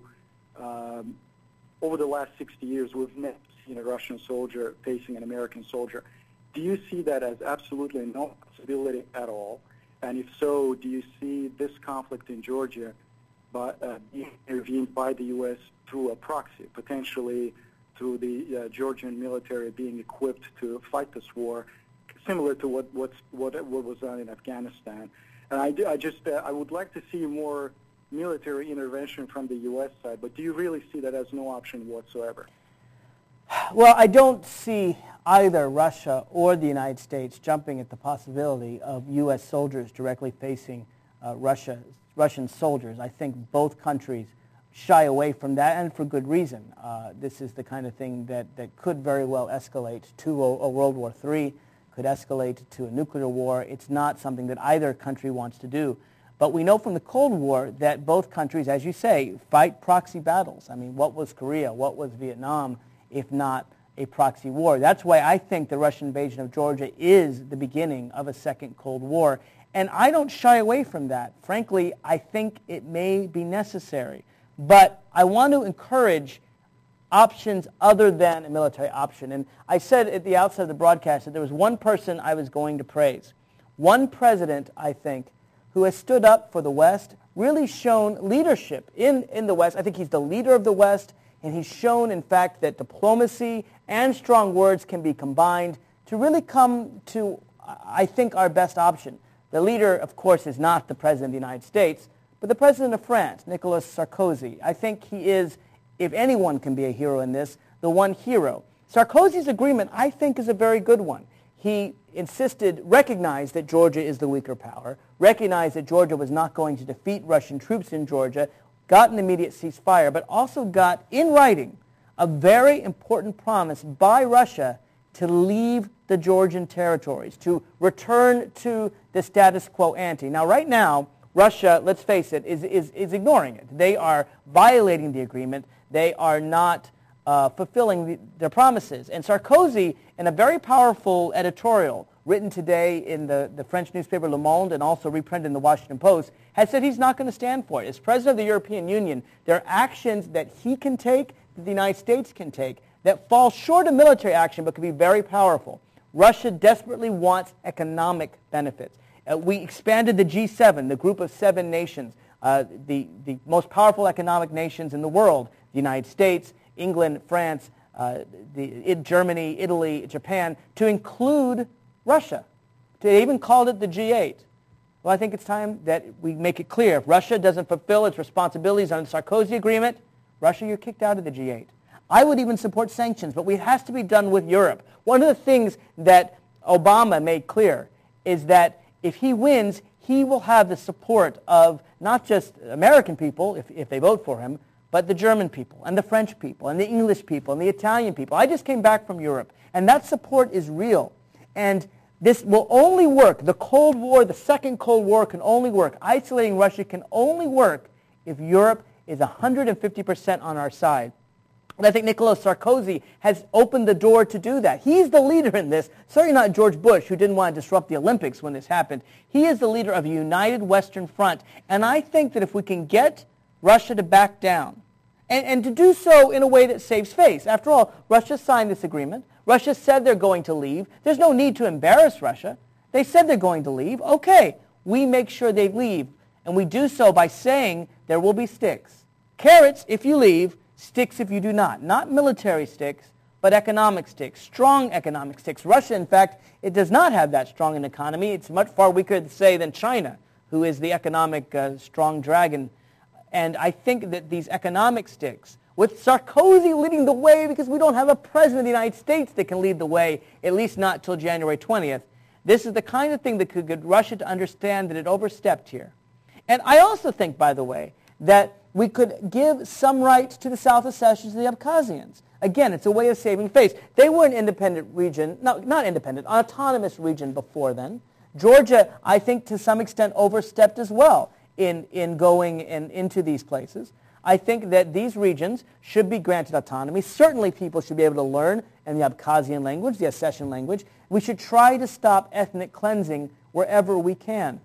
over the last 60 years, we've never seen a Russian soldier facing an American soldier. Do you see that as absolutely no possibility at all? And if so, do you see this conflict in Georgia being intervened by the U.S. through a proxy, potentially through the Georgian military being equipped to fight this war, similar to what was done in Afghanistan? And I would like to see more military intervention from the U.S. side, but do you really see that as no option whatsoever? Well, I don't see either Russia or the United States jumping at the possibility of U.S. soldiers directly facing Russian soldiers. I think both countries shy away from that, and for good reason. This is the kind of thing that could very well escalate to a World War III, could escalate to a nuclear war. It's not something that either country wants to do. But we know from the Cold War that both countries, as you say, fight proxy battles. I mean, what was Korea? What was Vietnam, if not a proxy war? That's why I think the Russian invasion of Georgia is the beginning of a second Cold War. And I don't shy away from that. Frankly, I think it may be necessary. But I want to encourage options other than a military option. And I said at the outset of the broadcast that there was one person I was going to praise. One president, I think, who has stood up for the West, really shown leadership in the West. I think he's the leader of the West, and he's shown, in fact, that diplomacy and strong words can be combined to really come to, I think, our best option. The leader, of course, is not the President of the United States, but the President of France, Nicolas Sarkozy. I think he is, if anyone can be a hero in this, the one hero. Sarkozy's agreement, I think, is a very good one. he recognized that Georgia is the weaker power, recognized that Georgia was not going to defeat Russian troops in Georgia, got an immediate ceasefire, but also got in writing a very important promise by Russia to leave the Georgian territories, to return to the status quo ante. Now, right now, Russia, let's face it, is ignoring it. They are violating the agreement. They are not fulfilling their promises. And Sarkozy, in a very powerful editorial written today in the French newspaper Le Monde and also reprinted in the Washington Post, has said he's not going to stand for it. As president of the European Union, there are actions that he can take, that the United States can take, that fall short of military action but could be very powerful. Russia desperately wants economic benefits. We expanded the G7, the group of 7 nations, the most powerful economic nations in the world, the United States, England, France, Germany, Italy, Japan, to include Russia. They even called it the G8. Well, I think it's time that we make it clear. If Russia doesn't fulfill its responsibilities under the Sarkozy agreement, Russia, you're kicked out of the G8. I would even support sanctions, but it has to be done with Europe. One of the things that Obama made clear is that if he wins, he will have the support of not just American people, if they vote for him, but the German people and the French people and the English people and the Italian people. I just came back from Europe, and that support is real. And this will only work. The Cold War, the second Cold War can only work. Isolating Russia can only work if Europe is 150% on our side. And I think Nicolas Sarkozy has opened the door to do that. He's the leader in this. Certainly not George Bush, who didn't want to disrupt the Olympics when this happened. He is the leader of a united Western Front. And I think that if we can get Russia to back down, and to do so in a way that saves face. After all, Russia signed this agreement. Russia said they're going to leave. There's no need to embarrass Russia. They said they're going to leave. Okay, we make sure they leave. And we do so by saying there will be sticks. Carrots if you leave, sticks if you do not. Not military sticks, but economic sticks, strong economic sticks. Russia, in fact, it does not have that strong an economy. It's much far weaker, say, than China, who is the economic strong dragon. And I think that these economic sticks, with Sarkozy leading the way, because we don't have a president of the United States that can lead the way, at least not till January 20th, this is the kind of thing that could get Russia to understand that it overstepped here. And I also think, by the way, that we could give some rights to the South Ossetians and the Abkhazians. Again, it's a way of saving face. They were an independent region, no, not independent, autonomous region before then. Georgia, I think, to some extent overstepped as well in going into these places. I think that these regions should be granted autonomy. Certainly people should be able to learn in the Abkhazian language, the Ossetian language. We should try to stop ethnic cleansing wherever we can.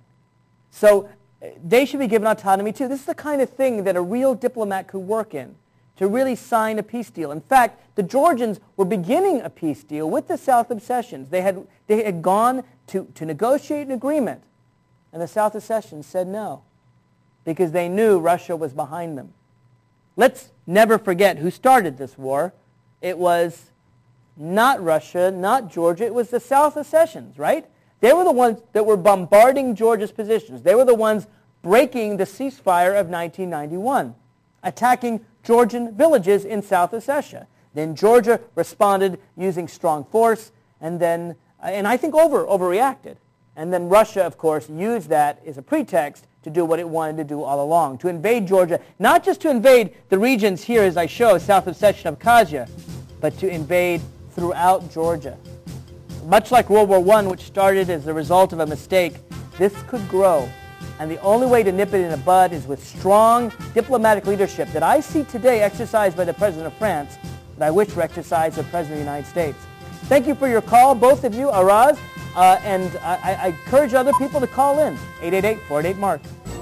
So they should be given autonomy too. This is the kind of thing that a real diplomat could work in, to really sign a peace deal. In fact, the Georgians were beginning a peace deal with the South Ossetians. They had gone to negotiate an agreement, and the South Ossetians said no, because they knew Russia was behind them. Let's never forget who started this war. It was not Russia, not Georgia. It was the South Ossetians, right? They were the ones that were bombarding Georgia's positions. They were the ones breaking the ceasefire of 1991, attacking Georgian villages in South Ossetia. Then Georgia responded using strong force, and I think overreacted. And then Russia, of course, used that as a pretext to do what it wanted to do all along, to invade Georgia, not just to invade the regions here, as I show, South Ossetia and Abkhazia, but to invade throughout Georgia. Much like World War I, which started as a result of a mistake, this could grow. And the only way to nip it in the bud is with strong diplomatic leadership that I see today exercised by the President of France, that I wish were exercised by the President of the United States. Thank you for your call, both of you, Araz, and I encourage other people to call in, 888-488-MARK.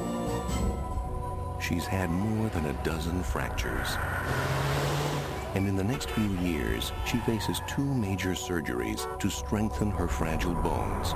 She's had more than a dozen fractures. And in the next few years, she faces 2 major surgeries to strengthen her fragile bones.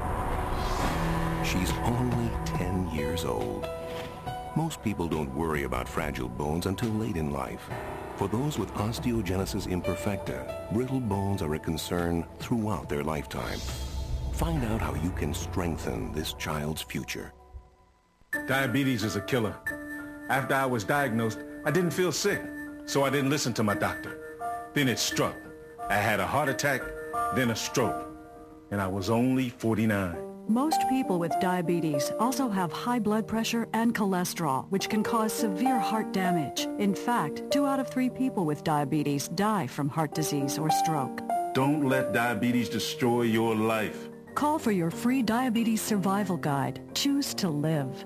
She's only 10 years old. Most people don't worry about fragile bones until late in life. For those with osteogenesis imperfecta, brittle bones are a concern throughout their lifetime. Find out how you can strengthen this child's future. Diabetes is a killer. After I was diagnosed, I didn't feel sick, so I didn't listen to my doctor. Then it struck. I had a heart attack, then a stroke. and I was only 49. Most people with diabetes also have high blood pressure and cholesterol, which can cause severe heart damage. In fact, 2 out of 3 people with diabetes die from heart disease or stroke. Don't let diabetes destroy your life. Call for your free diabetes survival guide. Choose to live.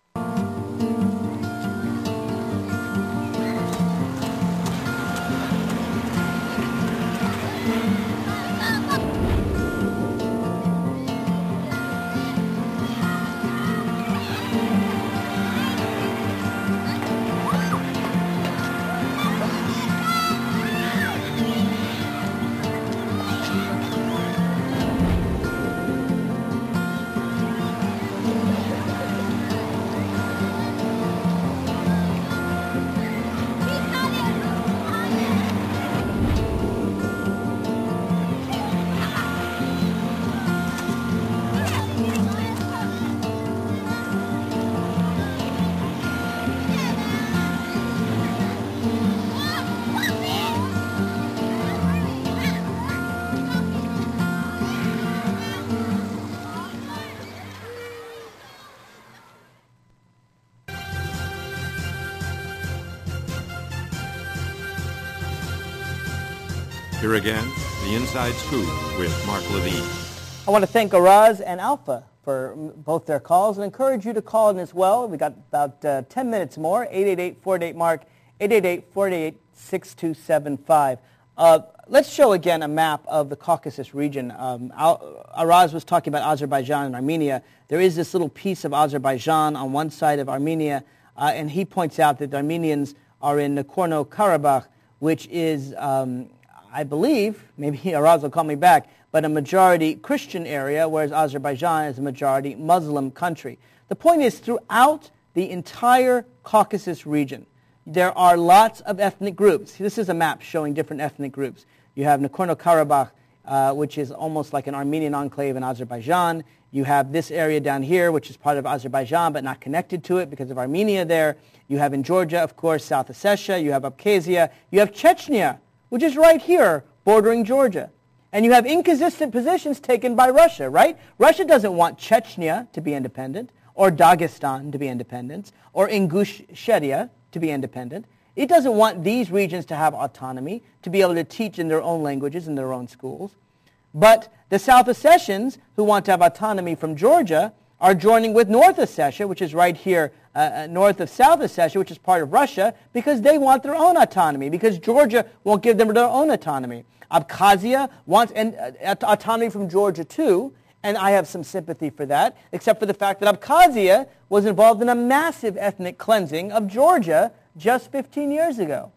Here again, the Inside Scoop with Mark Levine. I want to thank Araz and Alpha for both their calls and encourage you to call in as well. We got about 10 minutes more, 888-48-MARK, 888-488-6275. Let's show again a map of the Caucasus region. Araz was talking about Azerbaijan and Armenia. There is this little piece of Azerbaijan on one side of Armenia, and he points out that the Armenians are in Nagorno-Karabakh, which is, I believe, maybe Araz will call me back, but a majority Christian area, whereas Azerbaijan is a majority Muslim country. The point is, throughout the entire Caucasus region, there are lots of ethnic groups. This is a map showing different ethnic groups. You have Nagorno-Karabakh, which is almost like an Armenian enclave in Azerbaijan. You have this area down here, which is part of Azerbaijan, but not connected to it because of Armenia there. You have in Georgia, of course, South Ossetia. You have Abkhazia. You have Chechnya, which is right here, bordering Georgia. And you have inconsistent positions taken by Russia, right? Russia doesn't want Chechnya to be independent, or Dagestan to be independent, or Ingushetia to be independent. It doesn't want these regions to have autonomy, to be able to teach in their own languages in their own schools. But the South Ossetians, who want to have autonomy from Georgia, are joining with North Ossetia, which is right here north of South Ossetia, which is part of Russia, because they want their own autonomy, because Georgia won't give them their own autonomy. Abkhazia wants autonomy from Georgia too, and I have some sympathy for that, except for the fact that Abkhazia was involved in a massive ethnic cleansing of Georgia just 15 years ago.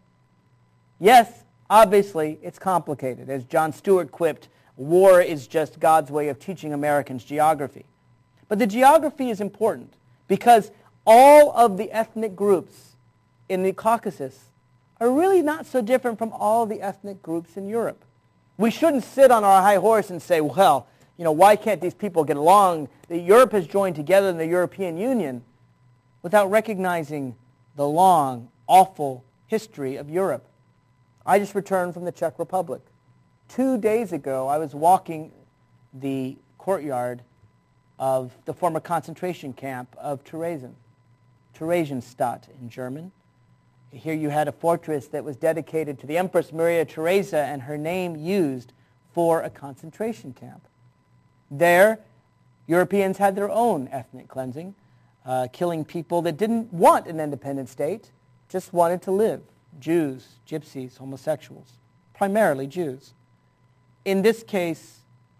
Yes, obviously, it's complicated. As Jon Stewart quipped, war is just God's way of teaching Americans geography. But the geography is important because all of the ethnic groups in the Caucasus are really not so different from all the ethnic groups in Europe. We shouldn't sit on our high horse and say, well, why can't these people get along? Europe has joined together in the European Union without recognizing the long, awful history of Europe. I just returned from the Czech Republic. 2 days ago, I was walking the courtyard of the former concentration camp of Theresienstadt in German. Here you had a fortress that was dedicated to the Empress Maria Theresa and her name used for a concentration camp. There, Europeans had their own ethnic cleansing, killing people that didn't want an independent state, just wanted to live. Jews, gypsies, homosexuals, primarily Jews. In this case,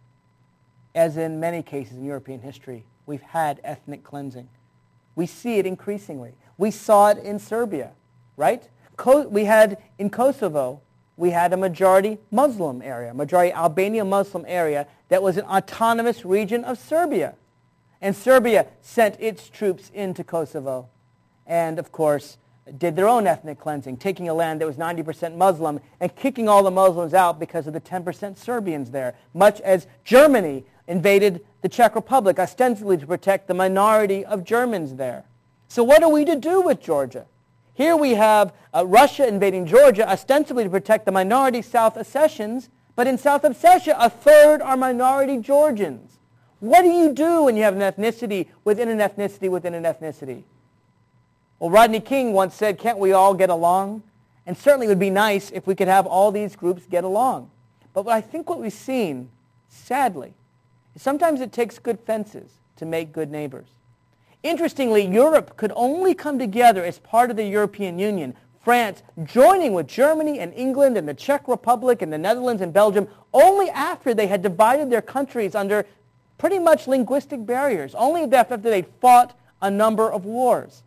as in many cases in European history, we've had ethnic cleansing. We see it increasingly. We saw it in Serbia, right? We had in Kosovo, we had a majority Muslim area, majority Albanian Muslim area that was an autonomous region of Serbia. And Serbia sent its troops into Kosovo and, of course, did their own ethnic cleansing, taking a land that was 90% Muslim and kicking all the Muslims out because of the 10% Serbians there, much as Germany invaded the Czech Republic ostensibly to protect the minority of Germans there. So what are we to do with Georgia? Here we have Russia invading Georgia ostensibly to protect the minority South Ossetians, But in South Ossetia, a third are minority Georgians. What do you do when you have an ethnicity within an ethnicity within an ethnicity? Well, Rodney King once said, can't we all get along? And certainly it would be nice if we could have all these groups get along. But I think what we've seen, sadly, is sometimes it takes good fences to make good neighbors. Interestingly, Europe could only come together as part of the European Union, France joining with Germany and England and the Czech Republic and the Netherlands and Belgium only after they had divided their countries under pretty much linguistic barriers, only after they'd fought a number of wars.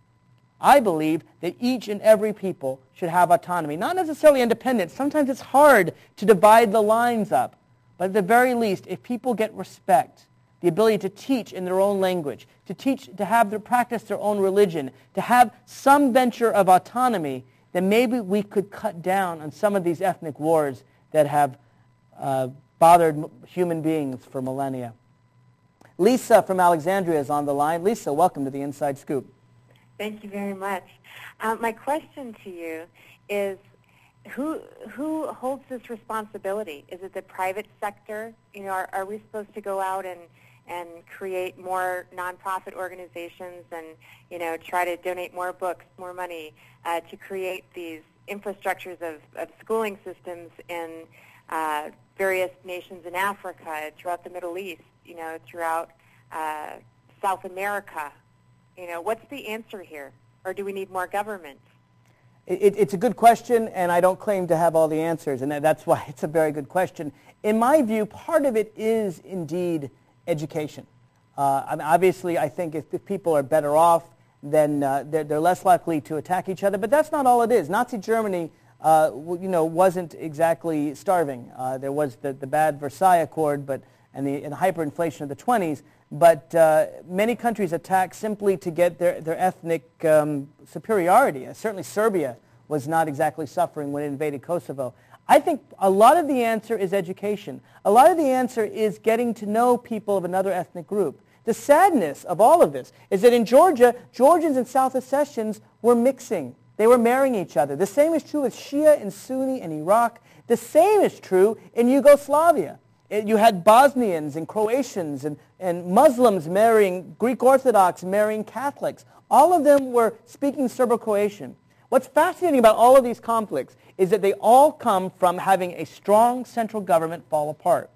I believe that each and every people should have autonomy, not necessarily independence. Sometimes it's hard to divide the lines up, but at the very least, if people get respect, the ability to teach in their own language, to practice their own religion, to have some venture of autonomy, then maybe we could cut down on some of these ethnic wars that have bothered human beings for millennia. Lisa from Alexandria is on the line. Lisa, welcome to the Inside Scoop. Thank you very much. My question to you is, who holds this responsibility? Is it the private sector? You know, are we supposed to go out and create more nonprofit organizations and, you know, try to donate more books, more money to create these infrastructures of schooling systems in various nations in Africa, throughout the Middle East, you know, throughout South America? You know, what's the answer here? Or do we need more government? It's a good question, and I don't claim to have all the answers, and that's why it's a very good question. In my view, part of it is indeed education. I mean, obviously, I think if people are better off, then they're less likely to attack each other, but that's not all it is. Nazi Germany wasn't exactly starving. There was the bad Versailles Accord and the hyperinflation of the 20s, but many countries attacked simply to get their ethnic superiority. Certainly Serbia was not exactly suffering when it invaded Kosovo. I think a lot of the answer is education. A lot of the answer is getting to know people of another ethnic group. The sadness of all of this is that in Georgia, Georgians and South Ossetians were mixing. They were marrying each other. The same is true with Shia and Sunni in Iraq. The same is true in Yugoslavia. You had Bosnians and Croatians and Muslims marrying, Greek Orthodox marrying Catholics. All of them were speaking Serbo-Croatian. What's fascinating about all of these conflicts is that they all come from having a strong central government fall apart.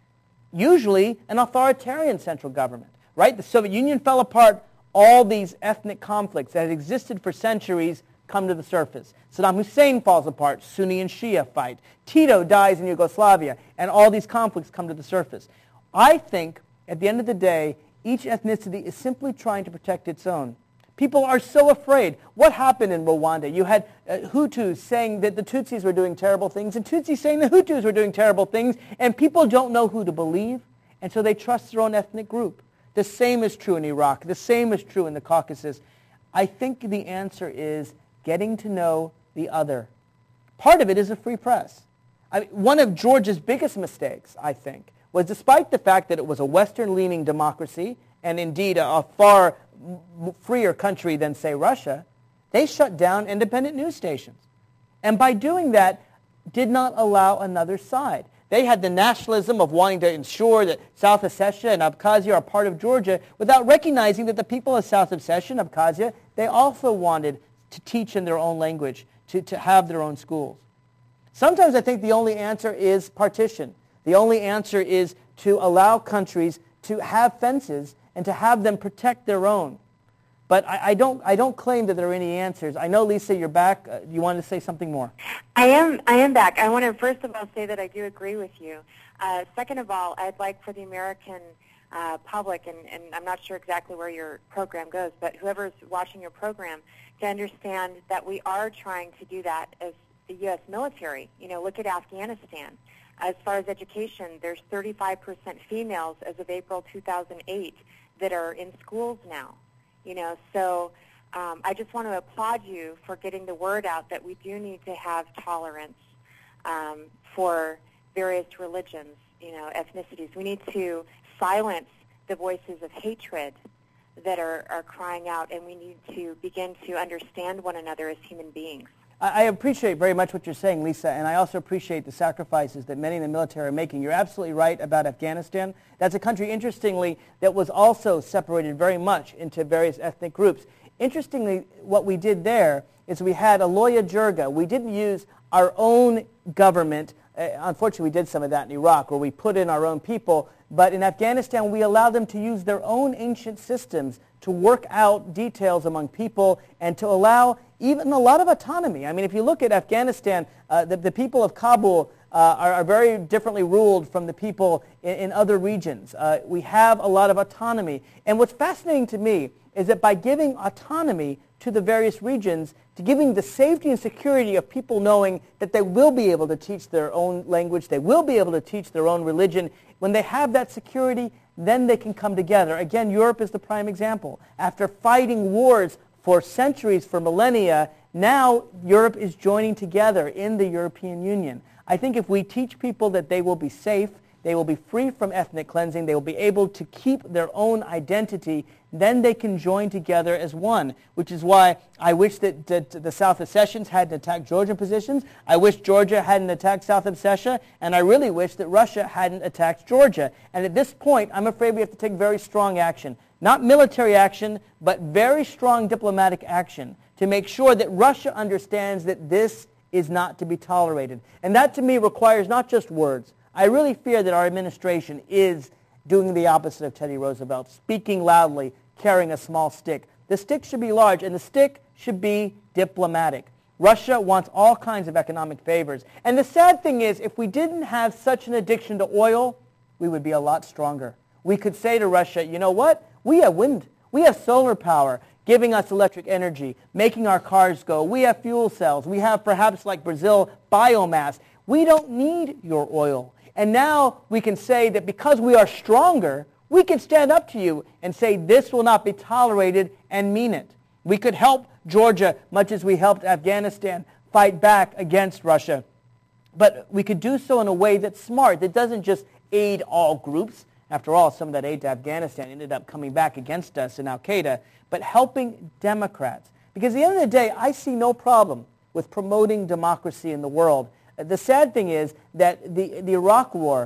Usually an authoritarian central government, right? The Soviet Union fell apart. All these ethnic conflicts that had existed for centuries come to the surface. Saddam Hussein falls apart. Sunni and Shia fight. Tito dies in Yugoslavia, and all these conflicts come to the surface. I think, at the end of the day, each ethnicity is simply trying to protect its own. People are so afraid. What happened in Rwanda? You had Hutus saying that the Tutsis were doing terrible things, and Tutsis saying the Hutus were doing terrible things, and people don't know who to believe, and so they trust their own ethnic group. The same is true in Iraq. The same is true in the Caucasus. I think the answer is getting to know the other. Part of it is a free press. One of Georgia's biggest mistakes, I think, was despite the fact that it was a Western-leaning democracy and indeed a far freer country than, say, Russia, they shut down independent news stations. And by doing that, did not allow another side. They had the nationalism of wanting to ensure that South Ossetia and Abkhazia are part of Georgia without recognizing that the people of South Ossetia and Abkhazia, they also wanted to teach in their own language, to have their own schools. Sometimes I think the only answer is partition. The only answer is to allow countries to have fences and to have them protect their own. But I don't claim that there are any answers. I know, Lisa, you're back. You wanted to say something more? I am back. I want to first of all say that I do agree with you. Second of all, I'd like for the American public, and I'm not sure exactly where your program goes, but whoever's watching your program, to understand that we are trying to do that as the U.S. military. You know, look at Afghanistan. As far as education, there's 35% females as of April 2008 that are in schools now. You know, so I just want to applaud you for getting the word out that we do need to have tolerance for various religions, you know, ethnicities. We need to silence the voices of hatred that are crying out, and we need to begin to understand one another as human beings. I appreciate very much what you're saying, Lisa, and I also appreciate the sacrifices that many in the military are making. You're absolutely right about Afghanistan. That's a country, interestingly, that was also separated very much into various ethnic groups. Interestingly, what we did there is we had a Loya Jirga. We didn't use our own government. Unfortunately, we did some of that in Iraq, where we put in our own people. But in Afghanistan, we allowed them to use their own ancient systems to work out details among people and to allow even a lot of autonomy. I mean, if you look at Afghanistan, the people of Kabul are very differently ruled from the people in other regions. We have a lot of autonomy. And what's fascinating to me is that by giving autonomy to the various regions, to giving the safety and security of people knowing that they will be able to teach their own language, they will be able to teach their own religion, when they have that security, then they can come together. Again, Europe is the prime example. After fighting wars for centuries, for millennia, now Europe is joining together in the European Union. I think if we teach people that they will be safe, they will be free from ethnic cleansing, they will be able to keep their own identity, then they can join together as one, which is why I wish that the South Ossetians hadn't attacked Georgian positions. I wish Georgia hadn't attacked South Ossetia, and I really wish that Russia hadn't attacked Georgia. And at this point, I'm afraid we have to take very strong action. Not military action, but very strong diplomatic action to make sure that Russia understands that this is not to be tolerated. And that, to me, requires not just words. I really fear that our administration is doing the opposite of Teddy Roosevelt, speaking loudly, carrying a small stick. The stick should be large, and the stick should be diplomatic. Russia wants all kinds of economic favors. And the sad thing is, if we didn't have such an addiction to oil, we would be a lot stronger. We could say to Russia, you know what? We have wind. We have solar power giving us electric energy, making our cars go. We have fuel cells. We have, perhaps like Brazil, biomass. We don't need your oil. And now we can say that because we are stronger, we can stand up to you and say this will not be tolerated and mean it. We could help Georgia much as we helped Afghanistan fight back against Russia. But we could do so in a way that's smart, that doesn't just aid all groups. After all, some of that aid to Afghanistan ended up coming back against us in Al-Qaeda, but helping Democrats. Because at the end of the day, I see no problem with promoting democracy in the world. The sad thing is that the Iraq War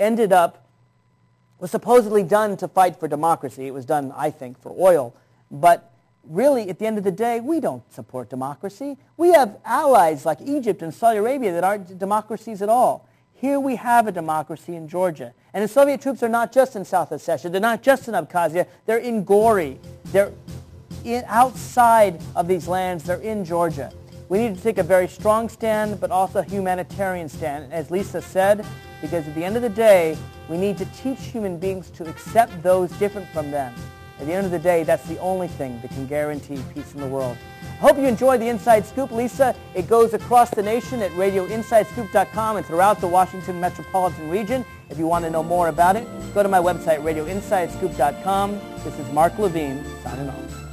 was supposedly done to fight for democracy. It was done, I think, for oil. But really, at the end of the day, we don't support democracy. We have allies like Egypt and Saudi Arabia that aren't democracies at all. Here we have a democracy in Georgia. And the Soviet troops are not just in South Ossetia. They're not just in Abkhazia. They're in Gori. They're outside of these lands. They're in Georgia. We need to take a very strong stand, but also a humanitarian stand, as Lisa said, because at the end of the day, we need to teach human beings to accept those different from them. At the end of the day, that's the only thing that can guarantee peace in the world. I hope you enjoy the Inside Scoop, Lisa. It goes across the nation at radioinsidescoop.com and throughout the Washington metropolitan region. If you want to know more about it, go to my website, radioinsidescoop.com. This is Mark Levine, signing off.